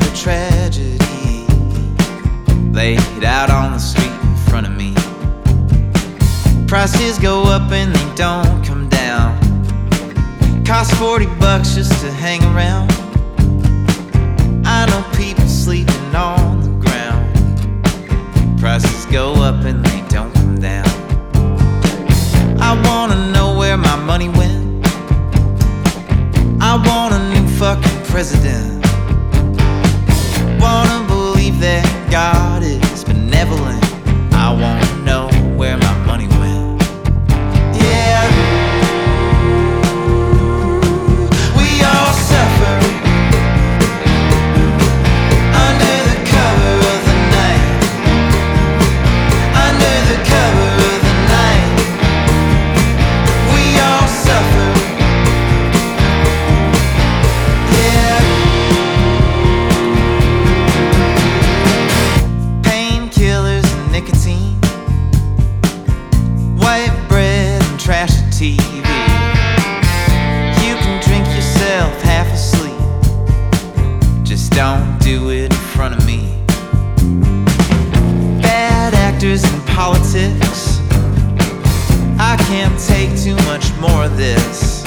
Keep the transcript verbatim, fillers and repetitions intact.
a tragedy laid out on the street in front of me. Prices go up and they don't come down. Costs forty bucks just to hang around. I know people sleeping on the ground. Prices go up and they don't come down. I wanna know where my money went. I want a new fucking president. Wanna believe that God is benevolent. I wanna know where my money went. Yeah, we all suffer under the cover of the night. Under the cover of the night, we all suffer. Yeah, painkillers and nicotine, white bread and trashy T V. You can drink yourself half asleep, just don't do it in front of me. Bad actors in politics, I can't take too much more of this.